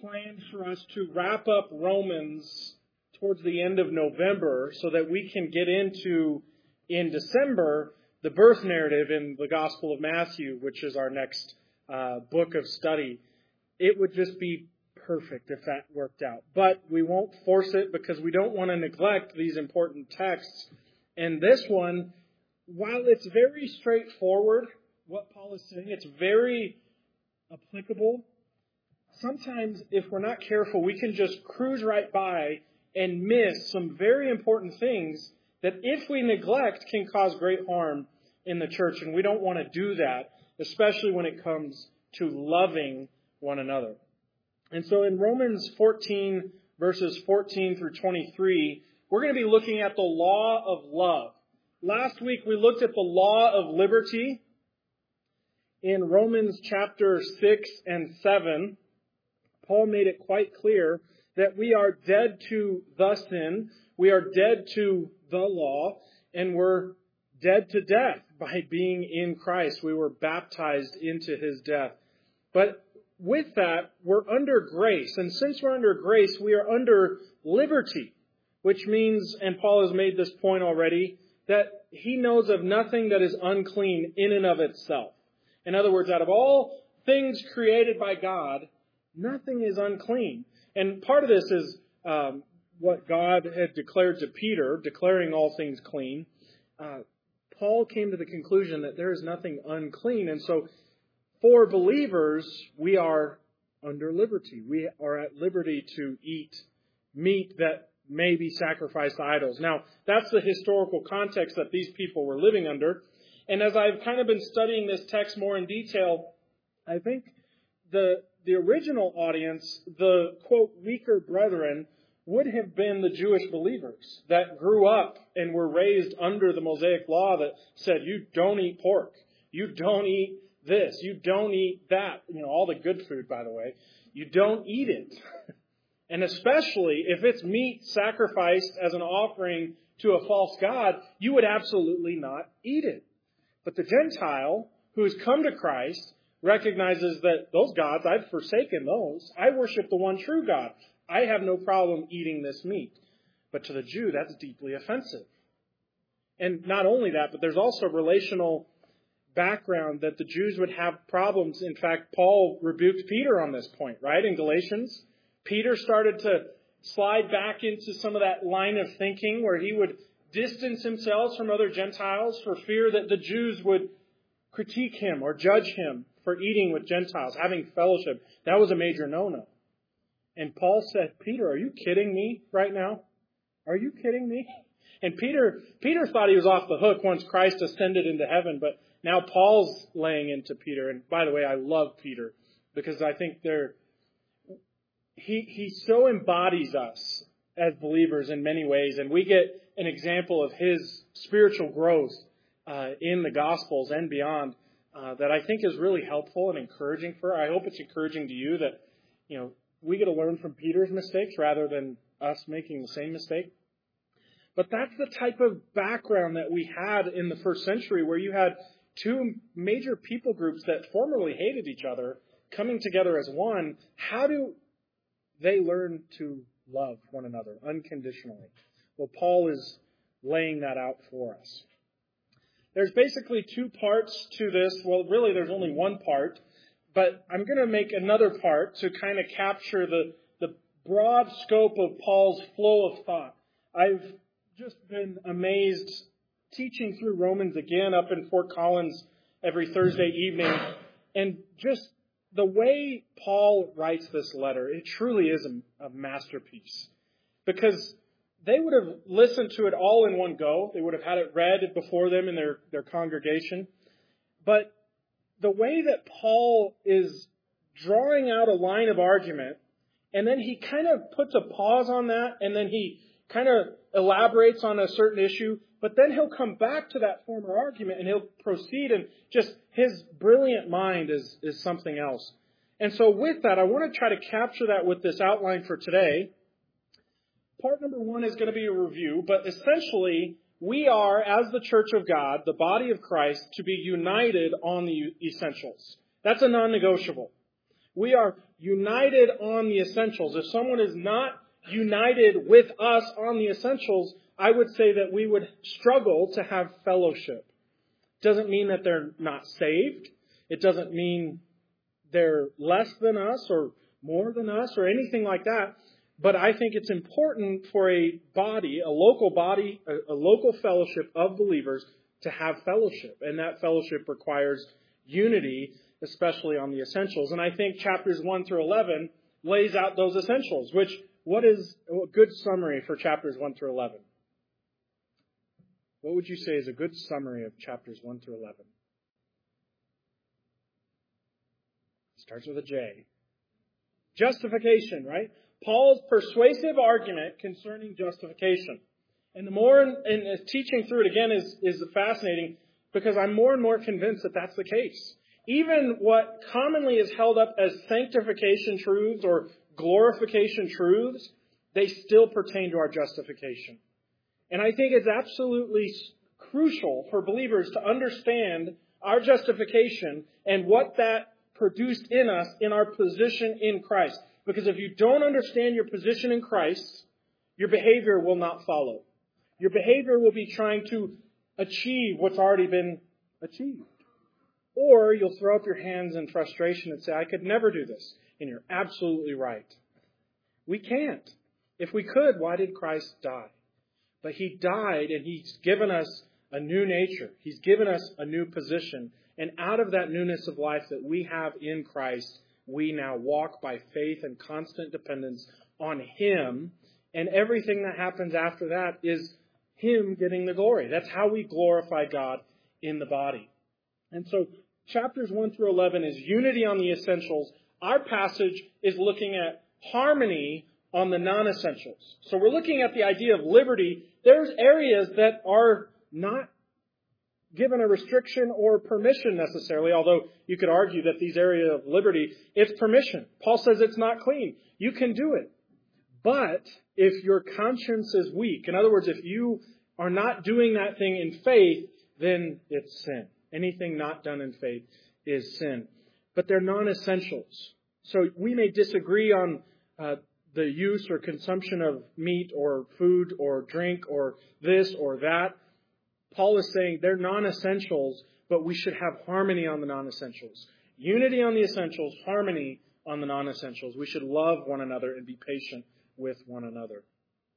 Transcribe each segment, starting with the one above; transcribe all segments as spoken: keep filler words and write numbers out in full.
planned for us to wrap up Romans towards the end of November so that we can get into, in December, the birth narrative in the Gospel of Matthew, which is our next uh, book of study. It would just be perfect if that worked out. But we won't force it because we don't want to neglect these important texts. And this one, while it's very straightforward, what Paul is saying, it's very applicable. Sometimes, if we're not careful, we can just cruise right by and miss some very important things that, if we neglect, can cause great harm in the church. And we don't want to do that, especially when it comes to loving one another. And so in Romans fourteen, verses fourteen through twenty-three, we're going to be looking at the law of love. Last week we looked at the law of liberty. In Romans chapter six and seven, Paul made it quite clear that we are dead to the sin, we are dead to the law, and we're dead to death by being in Christ. We were baptized into His death. But with that, we're under grace. And since we're under grace, we are under liberty, which means, and Paul has made this point already, that he knows of nothing that is unclean in and of itself. In other words, out of all things created by God, nothing is unclean. And part of this is um, what God had declared to Peter, declaring all things clean. Uh, Paul came to the conclusion that there is nothing unclean. And so for believers, we are under liberty. We are at liberty to eat meat that may be sacrificed to idols. Now, that's the historical context that these people were living under. And as I've kind of been studying this text more in detail, I think the the original audience, the, quote, weaker brethren, would have been the Jewish believers that grew up and were raised under the Mosaic law that said, you don't eat pork, you don't eat this, you don't eat that, you know, all the good food, by the way, you don't eat it. And especially if it's meat sacrificed as an offering to a false god, you would absolutely not eat it. But the Gentile who has come to Christ recognizes that those gods, I've forsaken those. I worship the one true God. I have no problem eating this meat. But to the Jew, that's deeply offensive. And not only that, but there's also relational background that the Jews would have problems. In fact, Paul rebuked Peter on this point, right? In Galatians, Peter started to slide back into some of that line of thinking where he would distance himself from other Gentiles for fear that the Jews would critique him or judge him for eating with Gentiles, having fellowship. That was a major no-no. And Paul said, Peter, are you kidding me right now? Are you kidding me? And Peter, Peter thought he was off the hook once Christ ascended into heaven, but now Paul's laying into Peter. And by the way, I love Peter because I think they're, he, he so embodies us as believers in many ways. And we get an example of his spiritual growth uh, in the Gospels and beyond uh, that I think is really helpful and encouraging for. I hope it's encouraging to you that, you know, we get to learn from Peter's mistakes rather than us making the same mistake. But that's the type of background that we had in the first century, where you had two major people groups that formerly hated each other coming together as one. How do they learn to love one another unconditionally? Well, Paul is laying that out for us. There's basically two parts to this. Well, really, there's only one part. But I'm going to make another part to kind of capture the, the broad scope of Paul's flow of thought. I've just been amazed teaching through Romans again up in Fort Collins every Thursday evening. And just the way Paul writes this letter, it truly is a, a masterpiece. Because they would have listened to it all in one go. They would have had it read before them in their, their congregation. But the way that Paul is drawing out a line of argument, and then he kind of puts a pause on that, and then he kind of elaborates on a certain issue, but then he'll come back to that former argument and he'll proceed, and just his brilliant mind is, is something else. And so with that, I want to try to capture that with this outline for today. Part number one is going to be a review, but essentially, we are, as the church of God, the body of Christ, to be united on the essentials. That's a non-negotiable. We are united on the essentials. If someone is not united with us on the essentials, I would say that we would struggle to have fellowship. It doesn't mean that they're not saved. It doesn't mean they're less than us or more than us or anything like that. But I think it's important for a body, a local body, a, a local fellowship of believers to have fellowship. And that fellowship requires unity, especially on the essentials. And I think chapters one through eleven lays out those essentials, which, what is a good summary for chapters one through eleven? What would you say is a good summary of chapters one through eleven? Starts with a J. Justification, right? Paul's persuasive argument concerning justification. And the more, and teaching through it again is, is fascinating because I'm more and more convinced that that's the case. Even what commonly is held up as sanctification truths or glorification truths, they still pertain to our justification. And I think it's absolutely crucial for believers to understand our justification and what that produced in us in our position in Christ. Because if you don't understand your position in Christ, your behavior will not follow. Your behavior will be trying to achieve what's already been achieved. Or you'll throw up your hands in frustration and say, I could never do this. And you're absolutely right. We can't. If we could, why did Christ die? But He died and He's given us a new nature. He's given us a new position. And out of that newness of life that we have in Christ, we now walk by faith and constant dependence on Him. And everything that happens after that is Him getting the glory. That's how we glorify God in the body. And so chapters one through eleven is unity on the essentials. Our passage is looking at harmony on the non-essentials. So we're looking at the idea of liberty. There's areas that are not given a restriction or permission necessarily, although you could argue that these areas of liberty, it's permission. Paul says it's not clean. You can do it. But if your conscience is weak, in other words, if you are not doing that thing in faith, then it's sin. Anything not done in faith is sin. But they're non-essentials. So we may disagree on uh, the use or consumption of meat or food or drink or this or that. Paul is saying they're non-essentials, but we should have harmony on the non-essentials. Unity on the essentials, harmony on the non-essentials. We should love one another and be patient with one another.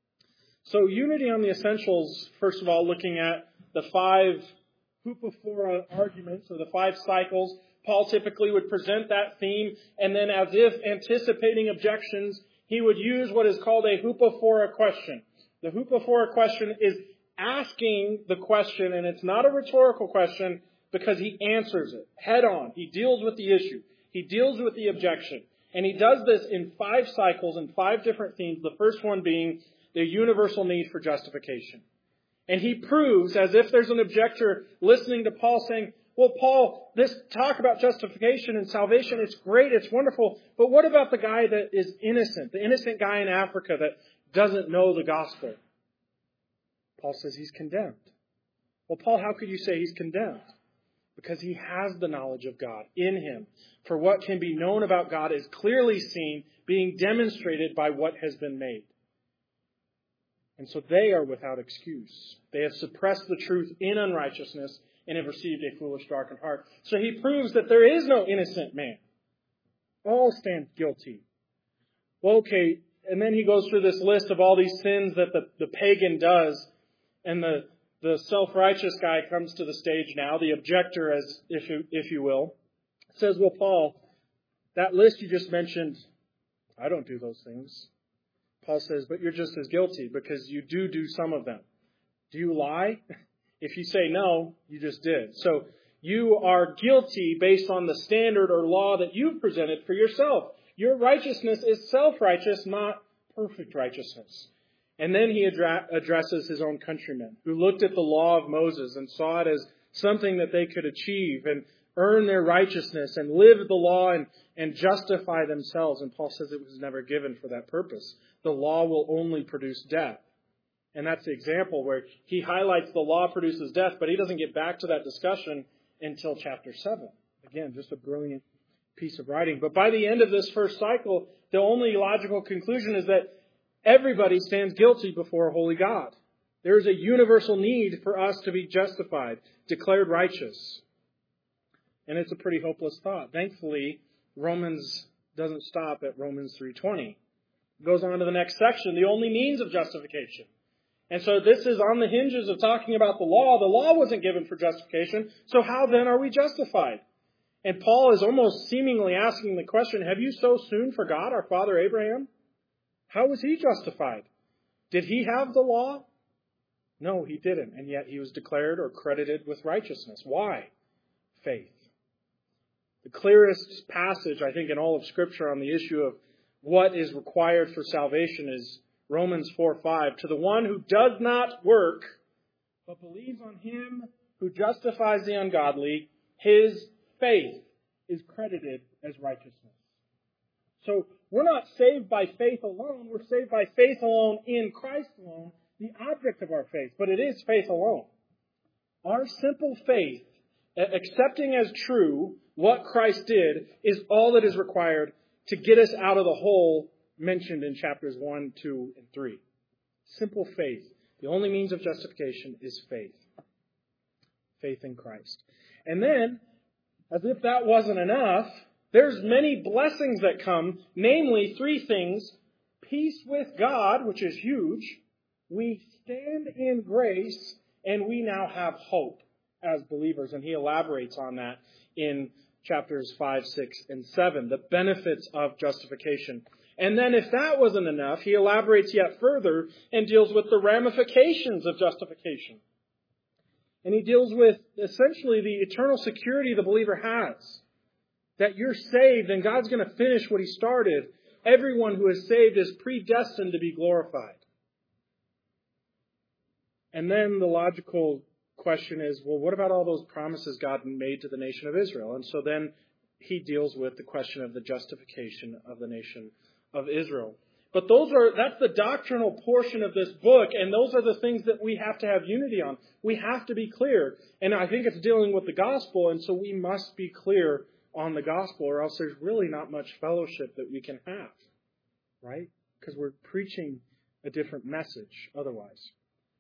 So unity on the essentials, first of all, looking at the five hupophora arguments, or the five cycles. Paul typically would present that theme, and then as if anticipating objections, he would use what is called a hupophora question. The hupophora question is asking the question, and it's not a rhetorical question because he answers it head on. He deals with the issue. He deals with the objection. And he does this in five cycles and five different themes, the first one being the universal need for justification. And he proves, as if there's an objector listening to Paul saying, well, Paul, this talk about justification and salvation, it's great, it's wonderful, but what about the guy that is innocent, the innocent guy in Africa that doesn't know the gospel? Paul says he's condemned. Well, Paul, how could you say he's condemned? Because he has the knowledge of God in him. For what can be known about God is clearly seen, being demonstrated by what has been made. And so they are without excuse. They have suppressed the truth in unrighteousness and have received a foolish, darkened heart. So he proves that there is no innocent man. All stand guilty. Well, okay, and then he goes through this list of all these sins that the, the pagan does, and the, the self-righteous guy comes to the stage now, the objector, as if you, if you will, says, well, Paul, that list you just mentioned, I don't do those things. Paul says, but you're just as guilty because you do do some of them. Do you lie? If you say no, you just did. So you are guilty based on the standard or law that you've presented for yourself. Your righteousness is self-righteous, not perfect righteousness. And then he addra- addresses his own countrymen who looked at the law of Moses and saw it as something that they could achieve and earn their righteousness and live the law and, and justify themselves. And Paul says it was never given for that purpose. The law will only produce death. And that's the example where he highlights the law produces death, but he doesn't get back to that discussion until chapter seven. Again, just a brilliant piece of writing. But by the end of this first cycle, the only logical conclusion is that everybody stands guilty before a holy God. There is a universal need for us to be justified, declared righteous. And it's a pretty hopeless thought. Thankfully, Romans doesn't stop at Romans three twenty. It goes on to the next section, the only means of justification. And so this is on the hinges of talking about the law. The law wasn't given for justification, so how then are we justified? And Paul is almost seemingly asking the question, have you so soon forgot our father Abraham? How was he justified? Did he have the law? No, he didn't. And yet he was declared or credited with righteousness. Why? Faith. The clearest passage, I think, in all of Scripture on the issue of what is required for salvation is Romans four five. To the one who does not work, but believes on him who justifies the ungodly, his faith is credited as righteousness. So we're not saved by faith alone. We're saved by faith alone in Christ alone, the object of our faith. But it is faith alone. Our simple faith, accepting as true what Christ did, is all that is required to get us out of the hole mentioned in chapters one, two, and three. Simple faith. The only means of justification is faith. Faith in Christ. And then, as if that wasn't enough, there's many blessings that come, namely three things. Peace with God, which is huge. We stand in grace, and we now have hope as believers. And he elaborates on that in chapters five, six, and seven, the benefits of justification. And then if that wasn't enough, he elaborates yet further and deals with the ramifications of justification. And he deals with essentially the eternal security the believer has. That you're saved and God's going to finish what he started. Everyone who is saved is predestined to be glorified. And then the logical question is, well, what about all those promises God made to the nation of Israel? And so then he deals with the question of the justification of the nation of Israel. But those are that's the doctrinal portion of this book, and those are the things that we have to have unity on. We have to be clear. And I think it's dealing with the gospel, and so we must be clear on the gospel, or else there's really not much fellowship that we can have. Right? Because we're preaching a different message otherwise.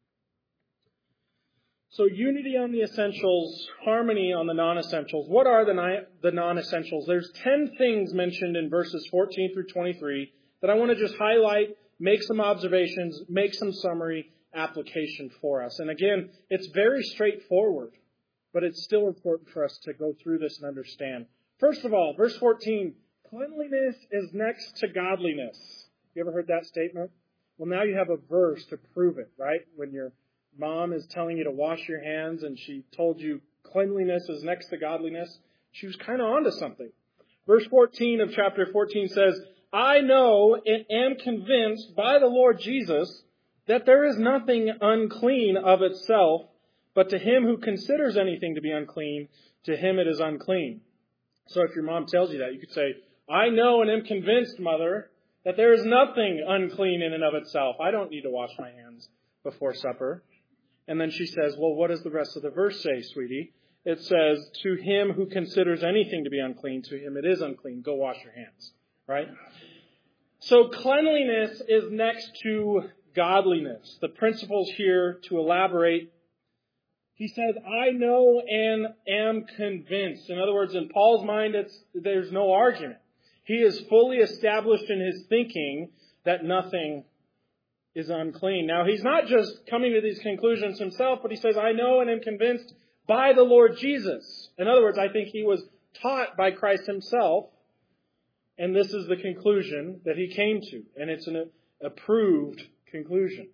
So unity on the essentials, harmony on the non-essentials. What are the, ni- the non-essentials? There's ten things mentioned in verses fourteen through twenty-three that I want to just highlight, make some observations, make some summary application for us. And again, it's very straightforward, but it's still important for us to go through this and understand. First of all, verse fourteen, cleanliness is next to godliness. You ever heard that statement? Well, now you have a verse to prove it, right? When you're Mom is telling you to wash your hands, and she told you cleanliness is next to godliness. She was kind of onto something. Verse fourteen of chapter fourteen says, I know and am convinced by the Lord Jesus that there is nothing unclean of itself, but to him who considers anything to be unclean, to him it is unclean. So if your mom tells you that, you could say, I know and am convinced, Mother, that there is nothing unclean in and of itself. I don't need to wash my hands before supper. And then she says, well, what does the rest of the verse say, sweetie? It says, to him who considers anything to be unclean, to him it is unclean. Go wash your hands. Right? So cleanliness is next to godliness. The principles here to elaborate. He says, I know and am convinced. In other words, in Paul's mind, it's, there's no argument. He is fully established in his thinking that nothing is unclean. Now, he's not just coming to these conclusions himself, but he says, I know and am convinced by the Lord Jesus. In other words, I think he was taught by Christ himself, and this is the conclusion that he came to, and it's an approved conclusion.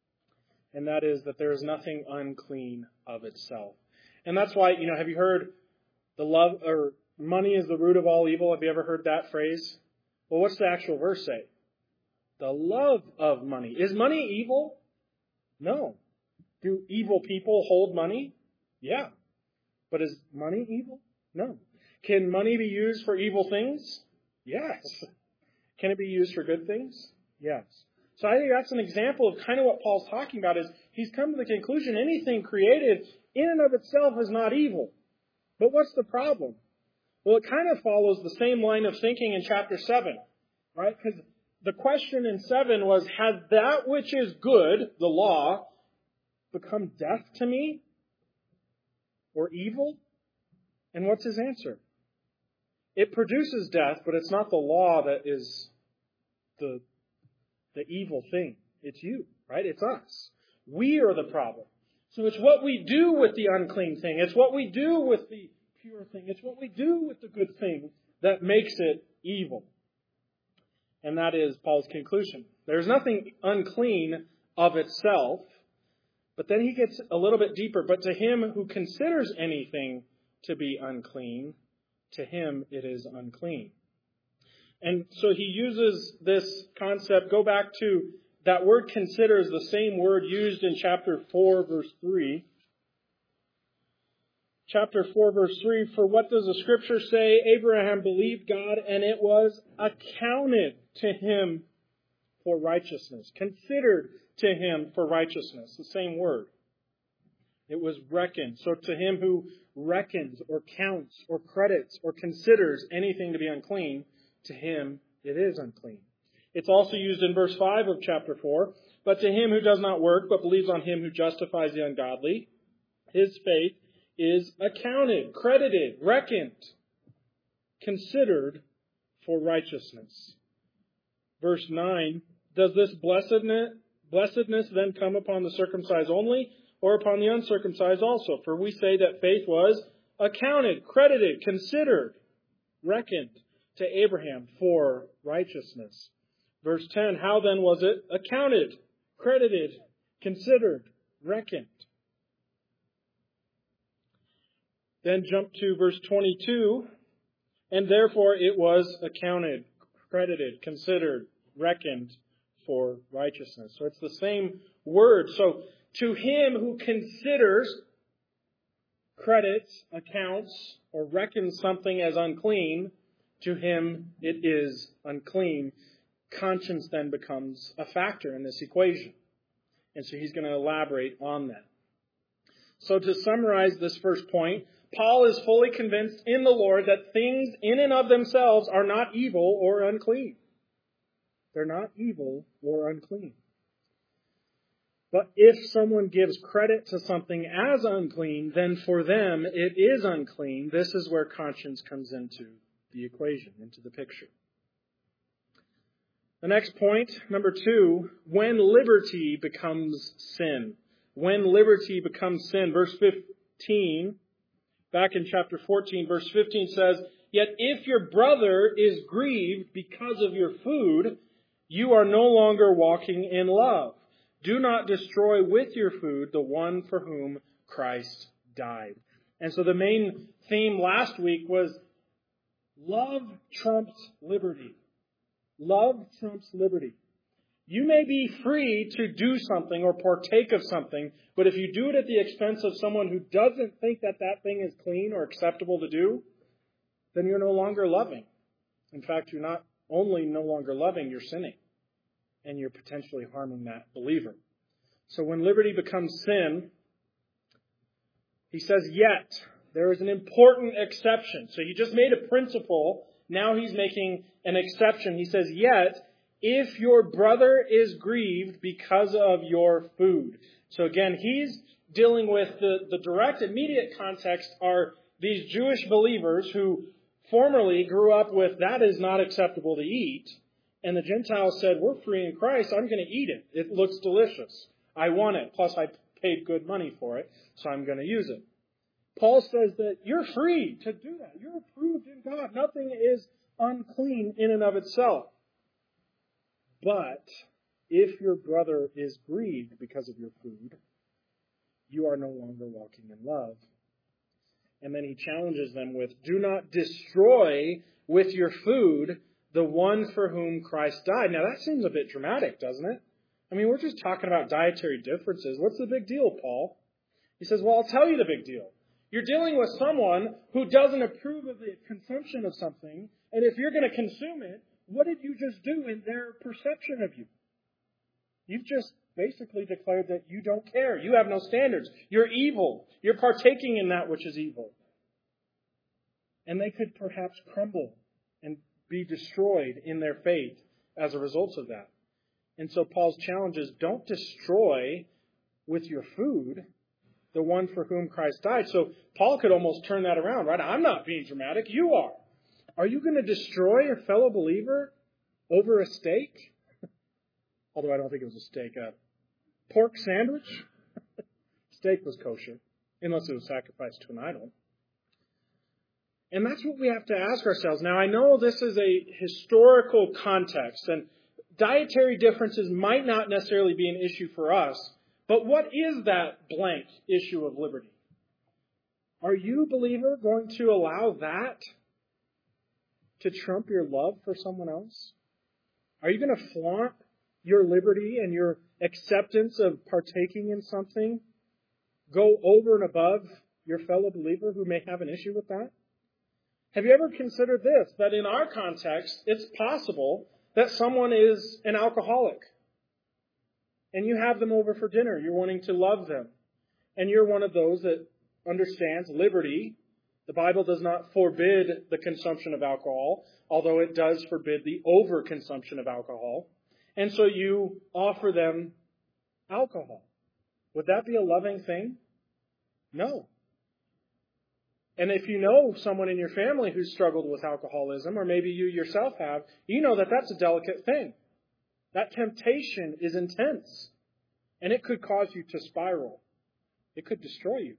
And that is that there is nothing unclean of itself. And that's why, you know, have you heard the love, or money is the root of all evil? Have you ever heard that phrase? Well, what's the actual verse say? The love of money. Is money evil? No. Do evil people hold money? Yeah. But is money evil? No. Can money be used for evil things? Yes. Can it be used for good things? Yes. So I think that's an example of kind of what Paul's talking about is he's come to the conclusion anything created in and of itself is not evil. But what's the problem? Well, it kind of follows the same line of thinking in chapter seven, right? Because the question in seven was, has that which is good, the law, become death to me? Or evil? And what's his answer? It produces death, but it's not the law that is the, the evil thing. It's you, right? It's us. We are the problem. So it's what we do with the unclean thing. It's what we do with the pure thing. It's what we do with the good thing that makes it evil. And that is Paul's conclusion. There's nothing unclean of itself. But then he gets a little bit deeper. But to him who considers anything to be unclean, to him it is unclean. And so he uses this concept. Go back to that word consider is the same word used in chapter four, verse three. Chapter four, verse three, for what does the scripture say? Abraham believed God and it was accounted to him for righteousness. Considered to him for righteousness. The same word. It was reckoned. So to him who reckons or counts or credits or considers anything to be unclean, to him it is unclean. It's also used in verse five of chapter four. But to him who does not work, but believes on him who justifies the ungodly, his faith is accounted, credited, reckoned, considered for righteousness. Verse nine, does this blessedness, blessedness then come upon the circumcised only, or upon the uncircumcised also? For we say that faith was accounted, credited, considered, reckoned to Abraham for righteousness. Verse ten, how then was it accounted, credited, considered, reckoned? Then jump to verse twenty-two, and therefore it was accounted, credited, considered, reckoned for righteousness. So it's the same word. So to him who considers, credits, accounts, or reckons something as unclean, to him it is unclean. Conscience then becomes a factor in this equation. And so he's going to elaborate on that. So to summarize this first point, Paul is fully convinced in the Lord that things in and of themselves are not evil or unclean. They're not evil or unclean. But if someone gives credit to something as unclean, then for them it is unclean. This is where conscience comes into the equation, into the picture. The next point, number two, when liberty becomes sin. When liberty becomes sin. Verse fifteen, back in chapter fourteen, verse fifteen says, yet if your brother is grieved because of your food, you are no longer walking in love. Do not destroy with your food the one for whom Christ died. And so the main theme last week was love trumps liberty. Love trumps liberty. You may be free to do something or partake of something, but if you do it at the expense of someone who doesn't think that that thing is clean or acceptable to do, then you're no longer loving. In fact, you're not only no longer loving, you're sinning. And you're potentially harming that believer. So when liberty becomes sin, he says, yet, there is an important exception. So he just made a principle. Now he's making an exception. He says, yet, if your brother is grieved because of your food. So again, he's dealing with the, the direct, immediate context are these Jewish believers who formerly grew up with, that is not acceptable to eat. And the Gentiles said, we're free in Christ. I'm going to eat it. It looks delicious. I want it. Plus, I paid good money for it, so I'm going to use it. Paul says that you're free to do that. You're approved in God. Nothing is unclean in and of itself. But if your brother is grieved because of your food, you are no longer walking in love. And then he challenges them with, do not destroy with your food the one for whom Christ died. Now that seems a bit dramatic, doesn't it? I mean, we're just talking about dietary differences. What's the big deal, Paul? He says, well, I'll tell you the big deal. You're dealing with someone who doesn't approve of the consumption of something, and if you're going to consume it, what did you just do in their perception of you? You've just basically declared that you don't care. You have no standards. You're evil. You're partaking in that which is evil. And they could perhaps crumble and be destroyed in their faith as a result of that. And so Paul's challenge is, don't destroy with your food the one for whom Christ died. So Paul could almost turn that around, right? I'm not being dramatic. You are. Are you going to destroy your fellow believer over a steak? Although I don't think it was a steak. A pork sandwich? Steak was kosher, unless it was sacrificed to an idol. And that's what we have to ask ourselves. Now, I know this is a historical context, and dietary differences might not necessarily be an issue for us, but what is that blank issue of liberty? Are you, believer, going to allow that to trump your love for someone else? Are you going to flaunt your liberty and your acceptance of partaking in something go over and above your fellow believer who may have an issue with that? Have you ever considered this, that in our context, it's possible that someone is an alcoholic and you have them over for dinner. You're wanting to love them. And you're one of those that understands liberty. The Bible does not forbid the consumption of alcohol, although it does forbid the overconsumption of alcohol. And so you offer them alcohol. Would that be a loving thing? No. And if you know someone in your family who's struggled with alcoholism, or maybe you yourself have, you know that that's a delicate thing. That temptation is intense. And it could cause you to spiral. It could destroy you.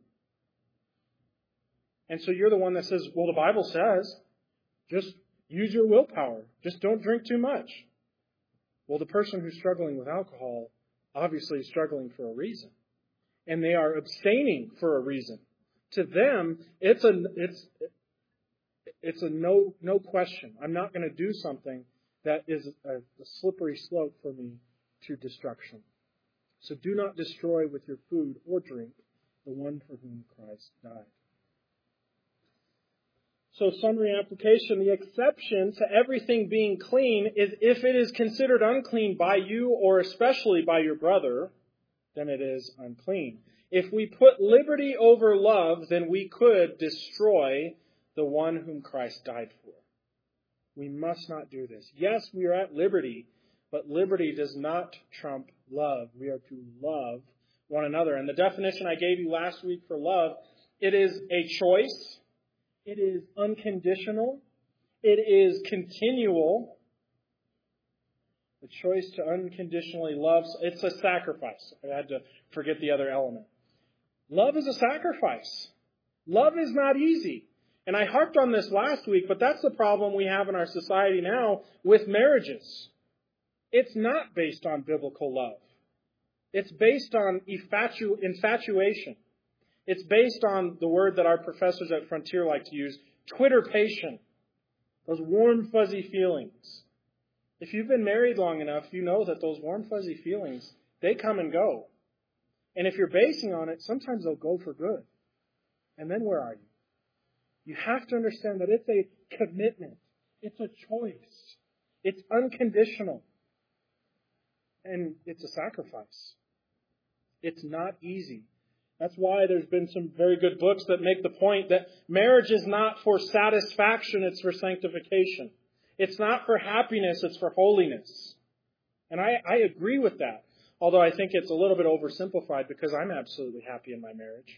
And so you're the one that says, well, the Bible says, just use your willpower. Just don't drink too much. Well, the person who's struggling with alcohol obviously is struggling for a reason. And they are abstaining for a reason. To them, it's a it's it's a no no question. I'm not going to do something that is a, a slippery slope for me to destruction. So do not destroy with your food or drink the one for whom Christ died. So summary application, the exception to everything being clean is if it is considered unclean by you or especially by your brother, then it is unclean. If we put liberty over love, then we could destroy the one whom Christ died for. We must not do this. Yes, we are at liberty, but liberty does not trump love. We are to love one another. And the definition I gave you last week for love, it is a choice. It is unconditional. It is continual. The choice to unconditionally love, it's a sacrifice. I had to forget the other element. Love is a sacrifice. Love is not easy. And I harped on this last week, but that's the problem we have in our society now with marriages. It's not based on biblical love. It's based on infatu- infatuation. It's based on the word that our professors at Frontier like to use, twitterpation. Those warm, fuzzy feelings. If you've been married long enough, you know that those warm, fuzzy feelings, they come and go. And if you're basing on it, sometimes they'll go for good. And then where are you? You have to understand that it's a commitment. It's a choice. It's unconditional. And it's a sacrifice. It's not easy. That's why there's been some very good books that make the point that marriage is not for satisfaction, it's for sanctification. It's not for happiness, it's for holiness. And I, I agree with that. Although I think it's a little bit oversimplified because I'm absolutely happy in my marriage.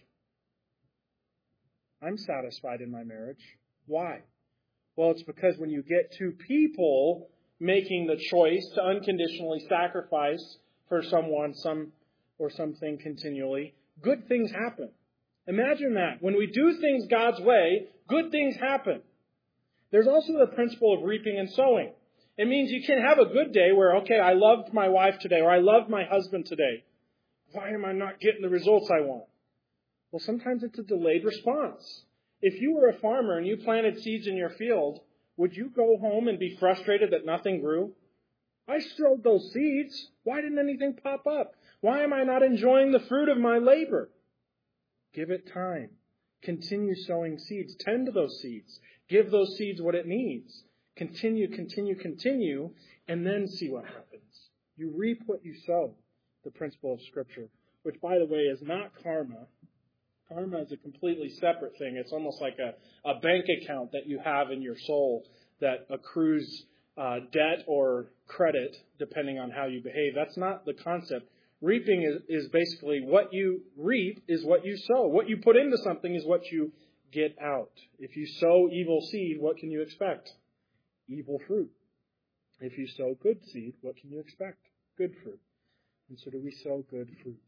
I'm satisfied in my marriage. Why? Well, it's because when you get two people making the choice to unconditionally sacrifice for someone, some or something continually, good things happen. Imagine that. When we do things God's way, good things happen. There's also the principle of reaping and sowing. It means you can have a good day where, okay, I loved my wife today, or I loved my husband today. Why am I not getting the results I want? Well, sometimes it's a delayed response. If you were a farmer and you planted seeds in your field, would you go home and be frustrated that nothing grew? I sowed those seeds. Why didn't anything pop up? Why am I not enjoying the fruit of my labor? Give it time. Continue sowing seeds. Tend to those seeds. Give those seeds what it needs. Continue, continue, continue, and then see what happens. You reap what you sow, the principle of Scripture, which, by the way, is not karma. Karma is a completely separate thing. It's almost like a, a bank account that you have in your soul that accrues uh, debt or credit depending on how you behave. That's not the concept. Reaping is, is basically what you reap is what you sow. What you put into something is what you get out. If you sow evil seed, what can you expect? Evil fruit. If you sow good seed, what can you expect? Good fruit. And so do we sow good fruit?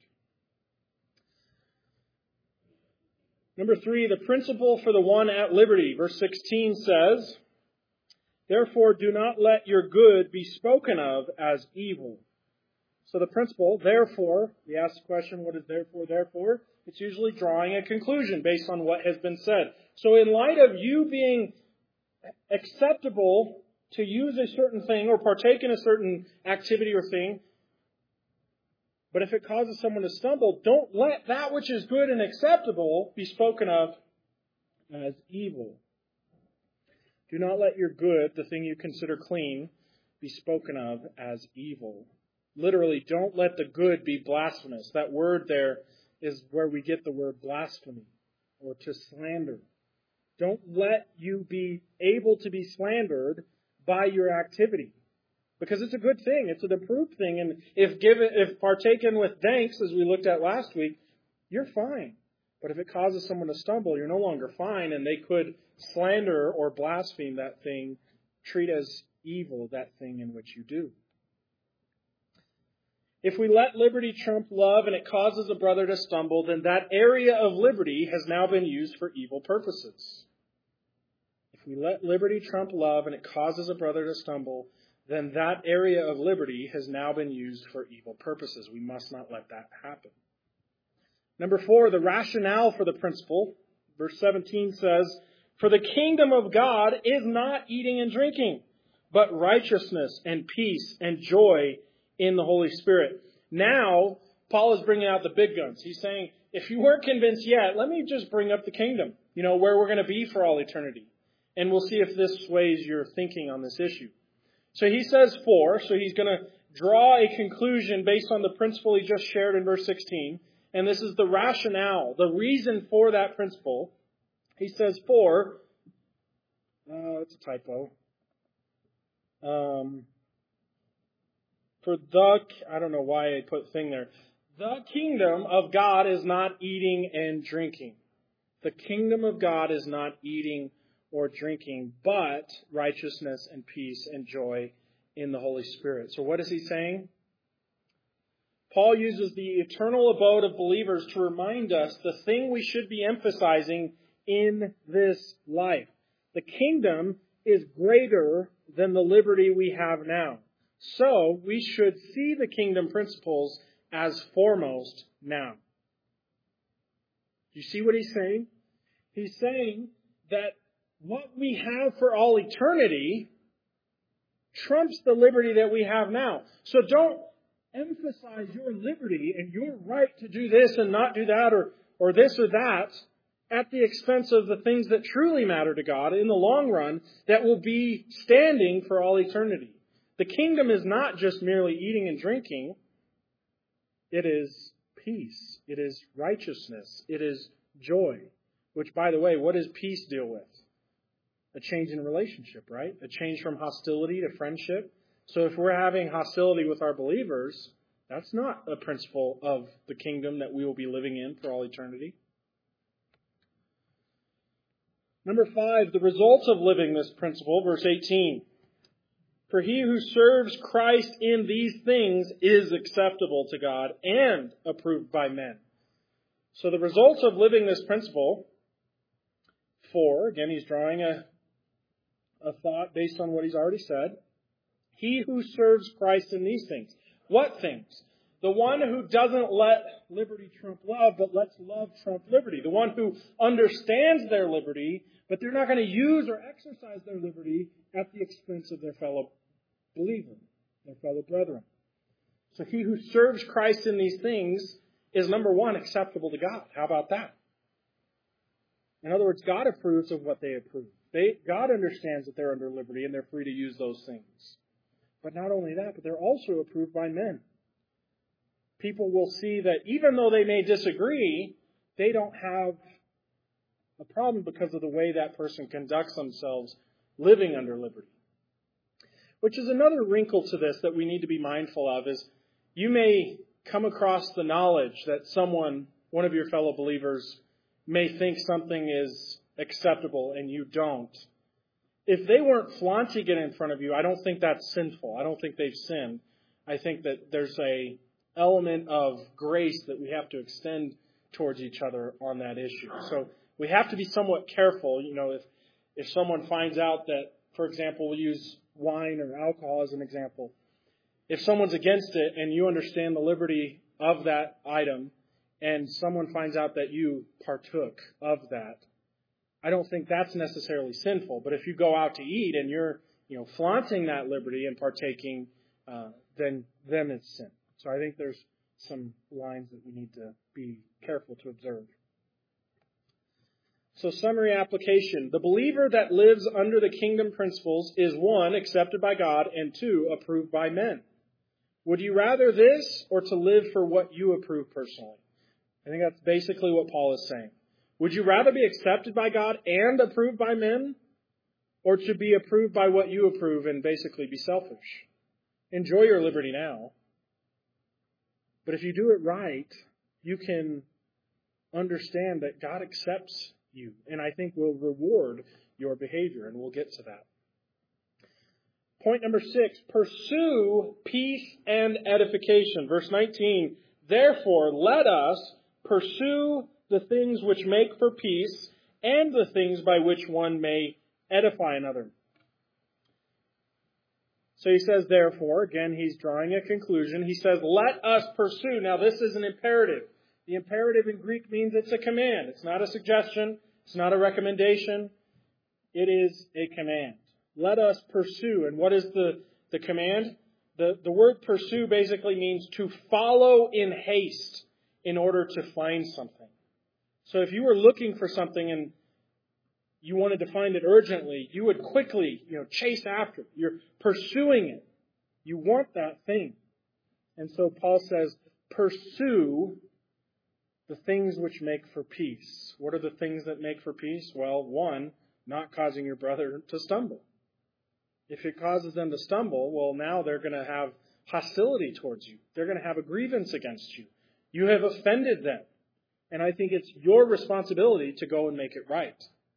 Number three, the principle for the one at liberty. Verse sixteen says, therefore do not let your good be spoken of as evil. So the principle, therefore, we ask the question, what is therefore, therefore? It's usually drawing a conclusion based on what has been said. So in light of you being acceptable to use a certain thing or partake in a certain activity or thing, but if it causes someone to stumble, don't let that which is good and acceptable be spoken of as evil. Do not let your good, the thing you consider clean, be spoken of as evil. Literally, don't let the good be blasphemous. That word there is where we get the word blasphemy or to slander. Don't let you be able to be slandered by your activity. Because it's a good thing. It's an approved thing. And if given, if partaken with thanks, as we looked at last week, you're fine. But if it causes someone to stumble, you're no longer fine. And they could slander or blaspheme that thing, treat as evil that thing in which you do. If we let liberty trump love and it causes a brother to stumble, then that area of liberty has now been used for evil purposes. If we let liberty trump love and it causes a brother to stumble, then that area of liberty has now been used for evil purposes. We must not let that happen. Number four, the rationale for the principle. Verse seventeen says, for the kingdom of God is not eating and drinking, but righteousness and peace and joy in the Holy Spirit. Now, Paul is bringing out the big guns. He's saying, if you weren't convinced yet, let me just bring up the kingdom, you know, where we're going to be for all eternity. And we'll see if this sways your thinking on this issue. So he says for, so he's going to draw a conclusion based on the principle he just shared in verse sixteen. And this is the rationale, the reason for that principle. He says for, uh, it's a typo. Um, for the, I don't know why I put thing there. The kingdom of God is not eating and drinking. The kingdom of God is not eating or drinking, but righteousness and peace and joy in the Holy Spirit. So what is he saying? Paul uses the eternal abode of believers to remind us the thing we should be emphasizing in this life. The kingdom is greater than the liberty we have now. So we should see the kingdom principles as foremost now. Do you see what he's saying? He's saying that what we have for all eternity trumps the liberty that we have now. So don't emphasize your liberty and your right to do this and not do that or, or this or that at the expense of the things that truly matter to God in the long run that will be standing for all eternity. The kingdom is not just merely eating and drinking. It is peace. It is righteousness. It is joy. Which, by the way, what does peace deal with? A change in relationship, right? A change from hostility to friendship. So if we're having hostility with our believers, that's not a principle of the kingdom that we will be living in for all eternity. Number five, the results of living this principle, verse eighteen. For he who serves Christ in these things is acceptable to God and approved by men. So the results of living this principle, four, again, he's drawing a, a thought based on what he's already said. He who serves Christ in these things. What things? The one who doesn't let liberty trump love, but lets love trump liberty. The one who understands their liberty, but they're not going to use or exercise their liberty at the expense of their fellow believer, their fellow brethren. So he who serves Christ in these things is, number one, acceptable to God. How about that? In other words, God approves of what they approve. They, God understands that they're under liberty and they're free to use those things. But not only that, but they're also approved by men. People will see that even though they may disagree, they don't have a problem because of the way that person conducts themselves living under liberty. Which is another wrinkle to this that we need to be mindful of is you may come across the knowledge that someone, one of your fellow believers, may think something is acceptable and you don't. If they weren't flaunting it in front of you, I don't think that's sinful. I don't think they've sinned. I think that there's a element of grace that we have to extend towards each other on that issue. So we have to be somewhat careful. You know, if if someone finds out that, for example, we'll use wine or alcohol as an example. If someone's against it and you understand the liberty of that item and someone finds out that you partook of that, I don't think that's necessarily sinful. But if you go out to eat and you're, you know, flaunting that liberty and partaking, uh, then then it's sin. So I think there's some lines that we need to be careful to observe. So summary application. The believer that lives under the kingdom principles is one, accepted by God, and two, approved by men. Would you rather this or to live for what you approve personally? I think that's basically what Paul is saying. Would you rather be accepted by God and approved by men, or to be approved by what you approve and basically be selfish? Enjoy your liberty now. But if you do it right, you can understand that God accepts you, and I think will reward your behavior, and we'll get to that. Point number six, pursue peace and edification. Verse nineteen, therefore let us pursue the things which make for peace and the things by which one may edify another. So he says, therefore, again, he's drawing a conclusion. He says, let us pursue. Now, this is an imperative. The imperative in Greek means it's a command. It's not a suggestion. It's not a recommendation. It is a command. Let us pursue. And what is the, the command? The, the word pursue basically means to follow in haste in order to find something. So if you were looking for something and you wanted to find it urgently, you would quickly, you know, chase after it. You're pursuing it. You want that thing. And so Paul says, pursue the things which make for peace. What are the things that make for peace? Well, one, not causing your brother to stumble. If it causes them to stumble, well, now they're going to have hostility towards you. They're going to have a grievance against you. You have offended them. And I think it's your responsibility to go and make it right.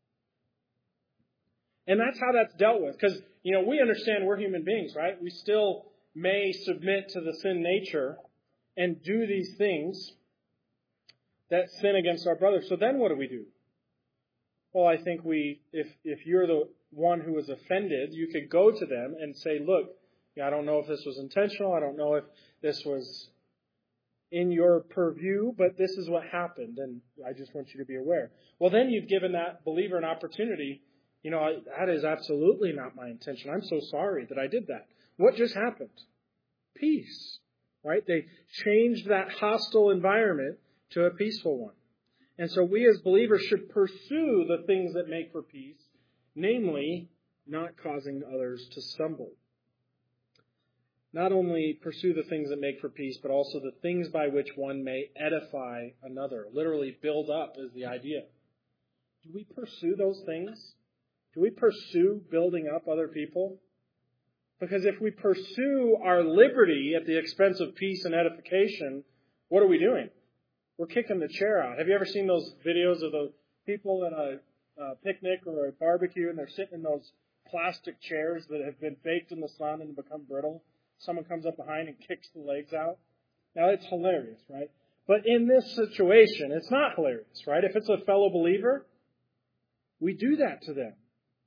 And that's how that's dealt with. Because, you know, we understand we're human beings, right? We still may submit to the sin nature and do these things that sin against our brother. So then what do we do? Well, I think we, if if you're the one who was offended, you could go to them and say, look, I don't know if this was intentional. I don't know if this was in your purview, but this is what happened, and I just want you to be aware. Well, then you've given that believer an opportunity. You know, that is absolutely not my intention. I'm so sorry that I did that. What just happened? Peace, right? They changed that hostile environment to a peaceful one. And so we as believers should pursue the things that make for peace, namely, not causing others to stumble. Not only pursue the things that make for peace, but also the things by which one may edify another. Literally, build up is the idea. Do we pursue those things? Do we pursue building up other people? Because if we pursue our liberty at the expense of peace and edification, what are we doing? We're kicking the chair out. Have you ever seen those videos of the people at a, a picnic or a barbecue and they're sitting in those plastic chairs that have been baked in the sun and become brittle? Someone comes up behind and kicks the legs out. Now, it's hilarious, right? But in this situation, it's not hilarious, right? If it's a fellow believer, we do that to them.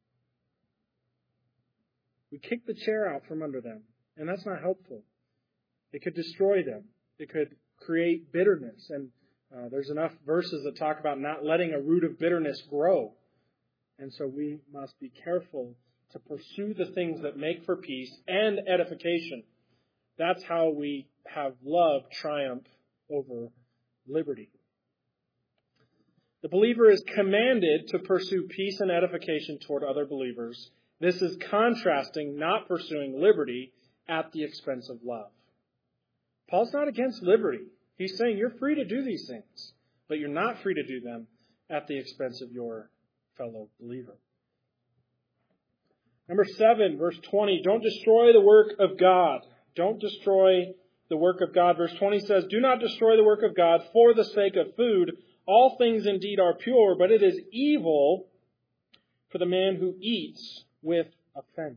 We kick the chair out from under them, and that's not helpful. It could destroy them. It could create bitterness, and uh, there's enough verses that talk about not letting a root of bitterness grow. And so we must be careful to pursue the things that make for peace and edification. That's how we have love triumph over liberty. The believer is commanded to pursue peace and edification toward other believers. This is contrasting not pursuing liberty at the expense of love. Paul's not against liberty. He's saying you're free to do these things. but you're not free to do them at the expense of your fellow believer. Number seven, verse twenty, don't destroy the work of God. Don't destroy the work of God. Verse twenty says, do not destroy the work of God for the sake of food. All things indeed are pure, but it is evil for the man who eats with offense.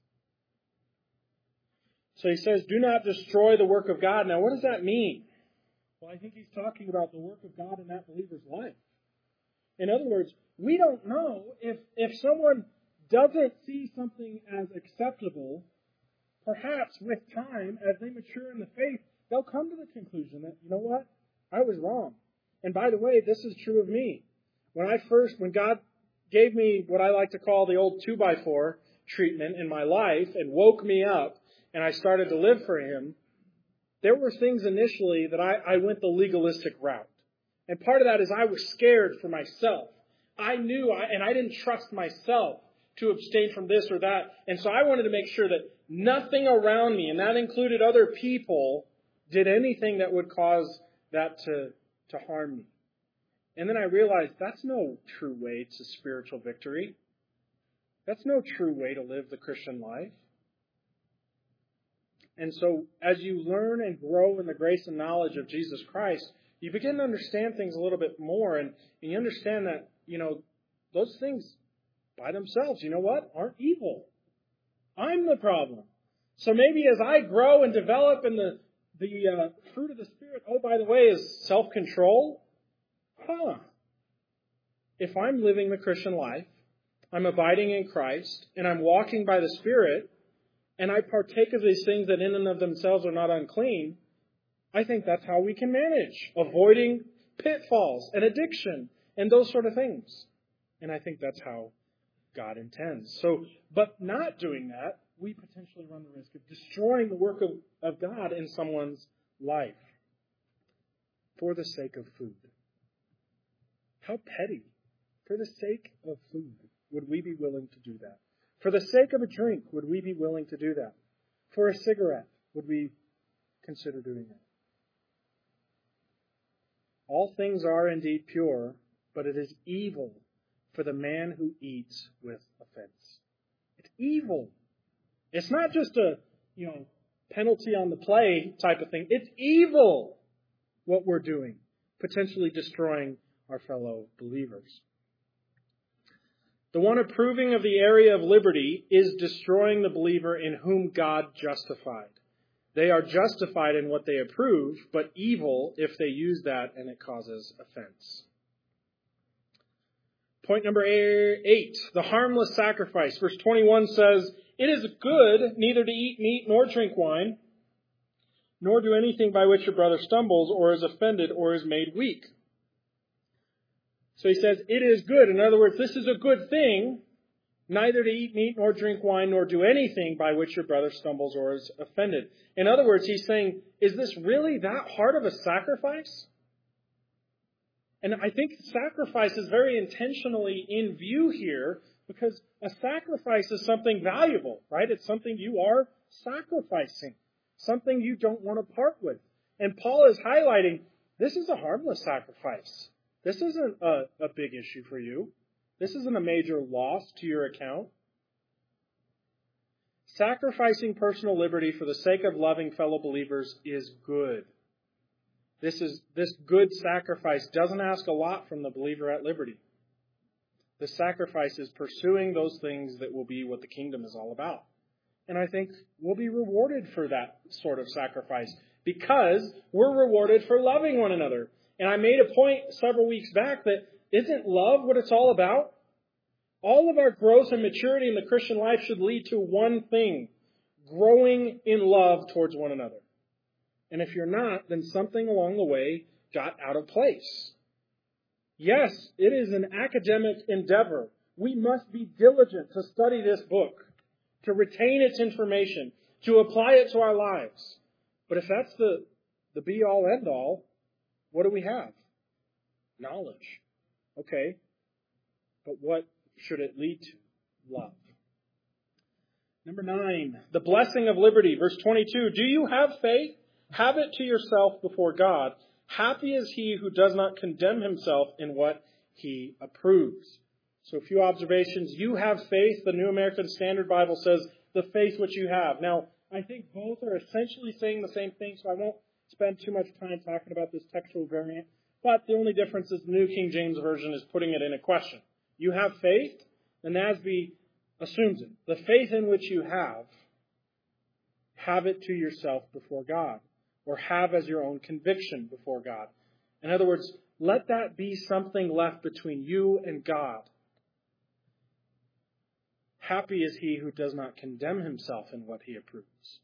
So he says, do not destroy the work of God. Now, what does that mean? Well, I think he's talking about the work of God in that believer's life. In other words, we don't know if, if someone doesn't see something as acceptable, perhaps with time, as they mature in the faith, they'll come to the conclusion that, you know what? I was wrong. And by the way, this is true of me. When I first, when God gave me what I like to call the old two by four treatment in my life and woke me up and I started to live for Him, there were things initially that I, I went the legalistic route. And part of that is I was scared for myself. I knew, I, and I didn't trust myself to abstain from this or that. And so I wanted to make sure that nothing around me, and that included other people, did anything that would cause that to, to harm me. And then I realized that's no true way to spiritual victory. That's no true way to live the Christian life. And so as you learn and grow in the grace and knowledge of Jesus Christ, you begin to understand things a little bit more, and, and you understand that, you know, those things by themselves, you know what, aren't evil. I'm the problem. So maybe as I grow and develop in the, the uh, fruit of the Spirit, oh, by the way, is self-control. Huh. If I'm living the Christian life, I'm abiding in Christ, and I'm walking by the Spirit, and I partake of these things that in and of themselves are not unclean, I think that's how we can manage avoiding pitfalls and addiction and those sort of things. And I think that's how God intends. So, but not doing that, we potentially run the risk of destroying the work of, of God in someone's life for the sake of food. How petty. For the sake of food, would we be willing to do that? For the sake of a drink, would we be willing to do that? For a cigarette, would we consider doing that? All things are indeed pure, but it is evil for the man who eats with offense. It's evil. It's not just a, you know, penalty on the play type of thing. It's evil what we're doing, potentially destroying our fellow believers. The one approving of the area of liberty is destroying the believer in whom God justified. They are justified in what they approve, but evil if they use that and it causes offense. Point number eight, the harmless sacrifice. Verse twenty-one says, it is good neither to eat meat nor drink wine, nor do anything by which your brother stumbles or is offended or is made weak. So he says, it is good. In other words, this is a good thing, neither to eat meat nor drink wine, nor do anything by which your brother stumbles or is offended. In other words, he's saying, is this really that hard of a sacrifice? And I think sacrifice is very intentionally in view here, because a sacrifice is something valuable, right? It's something you are sacrificing, something you don't want to part with. And Paul is highlighting, this is a harmless sacrifice. This isn't a, a big issue for you. This isn't a major loss to your account. Sacrificing personal liberty for the sake of loving fellow believers is good. This is this good sacrifice doesn't ask a lot from the believer at liberty. The sacrifice is pursuing those things that will be what the kingdom is all about. And I think we'll be rewarded for that sort of sacrifice because we're rewarded for loving one another. And I made a point several weeks back that isn't love what it's all about? All of our growth and maturity in the Christian life should lead to one thing, growing in love towards one another. And if you're not, then something along the way got out of place. Yes, it is an academic endeavor. We must be diligent to study this book, to retain its information, to apply it to our lives. But if that's the, the be-all, end-all, what do we have? Knowledge. Okay. But what should it lead to? Love. Number nine, the blessing of liberty. Verse twenty-two, do you have faith? Have it to yourself before God. Happy is he who does not condemn himself in what he approves. So a few observations. You have faith. The New American Standard Bible says the faith which you have. Now, I think both are essentially saying the same thing, so I won't spend too much time talking about this textual variant. But the only difference is the New King James Version is putting it in a question. You have faith, and N A S B assumes it. The faith in which you have, have it to yourself before God, or have as your own conviction before God. In other words, let that be something left between you and God. Happy is he who does not condemn himself in what he approves.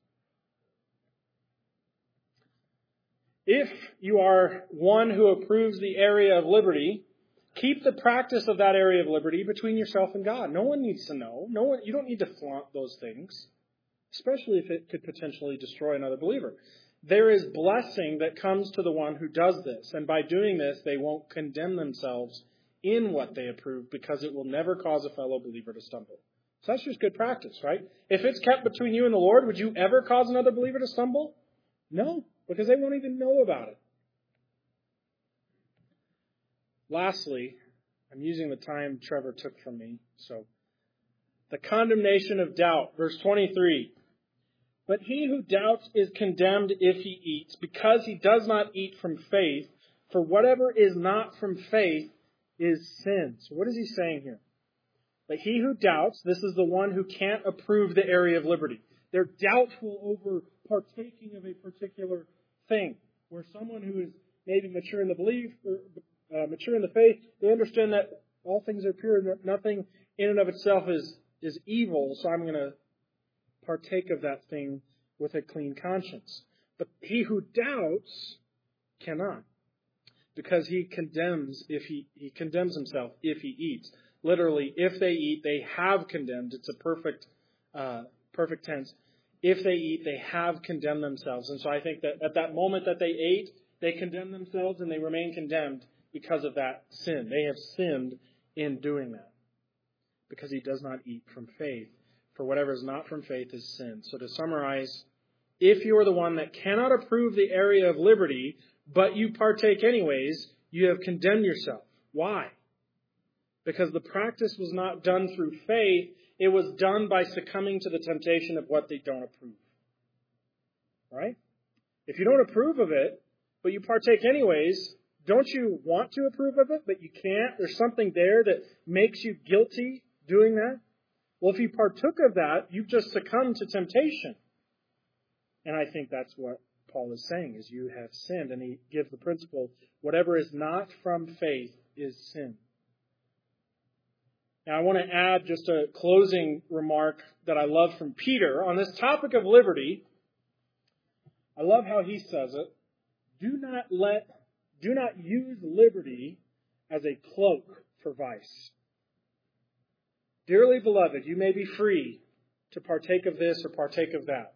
If you are one who approves the area of liberty, keep the practice of that area of liberty between yourself and God. No one needs to know. No one, you don't need to flaunt those things, especially if it could potentially destroy another believer. There is blessing that comes to the one who does this, and by doing this, they won't condemn themselves in what they approve because it will never cause a fellow believer to stumble. So that's just good practice, right? If it's kept between you and the Lord, would you ever cause another believer to stumble? No, because they won't even know about it. Lastly, I'm using the time Trevor took from me, so the condemnation of doubt, verse twenty-three. But he who doubts is condemned if he eats, because he does not eat from faith, for whatever is not from faith is sin. So what is he saying here? But he who doubts, this is the one who can't approve the area of liberty. They're doubtful over partaking of a particular thing, where someone who is maybe mature in the belief, or uh, mature in the faith, they understand that all things are pure, and nothing in and of itself is, is evil, so I'm going to partake of that thing with a clean conscience. But he who doubts cannot, because he condemns if he, he condemns himself if he eats. Literally, if they eat, they have condemned. It's a perfect uh, perfect tense. If they eat, they have condemned themselves. And so I think that at that moment that they ate, they condemned themselves and they remain condemned because of that sin. They have sinned in doing that, because he does not eat from faith. For whatever is not from faith is sin. So to summarize, if you are the one that cannot approve the area of liberty, but you partake anyways, you have condemned yourself. Why? Because the practice was not done through faith. It was done by succumbing to the temptation of what they don't approve. Right? If you don't approve of it, but you partake anyways, don't you want to approve of it, but you can't? There's something there that makes you guilty doing that? Well, if you partook of that, you've just succumbed to temptation. And I think that's what Paul is saying, is you have sinned. And he gives the principle, whatever is not from faith is sin. Now, I want to add just a closing remark that I love from Peter. On this topic of liberty, I love how he says it. Do not let, do not use liberty as a cloak for vice. Dearly beloved, you may be free to partake of this or partake of that.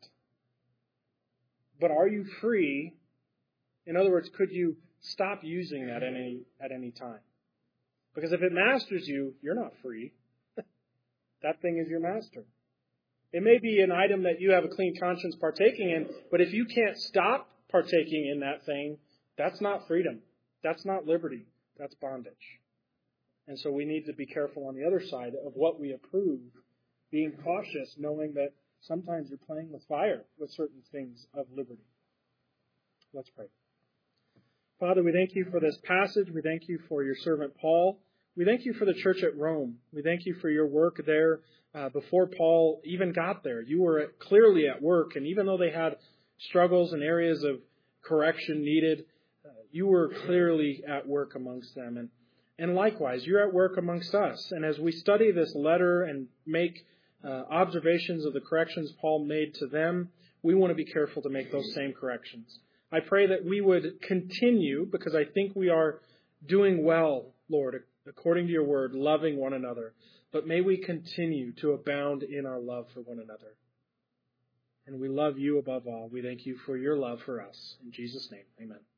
But are you free? In other words, could you stop using that at any, at any time? Because if it masters you, you're not free. That thing is your master. It may be an item that you have a clean conscience partaking in, but if you can't stop partaking in that thing, that's not freedom. That's not liberty. That's bondage. And so we need to be careful on the other side of what we approve, being cautious, knowing that sometimes you're playing with fire with certain things of liberty. Let's pray. Father, we thank you for this passage. We thank you for your servant Paul. We thank you for the church at Rome. We thank you for your work there uh, before Paul even got there. You were clearly at work, and even though they had struggles and areas of correction needed, uh, you were clearly at work amongst them. And, and likewise, you're at work amongst us. And as we study this letter and make uh, observations of the corrections Paul made to them, we want to be careful to make those same corrections. I pray that we would continue, because I think we are doing well, Lord, according to your word, loving one another. But may we continue to abound in our love for one another. And we love you above all. We thank you for your love for us. In Jesus' name, amen.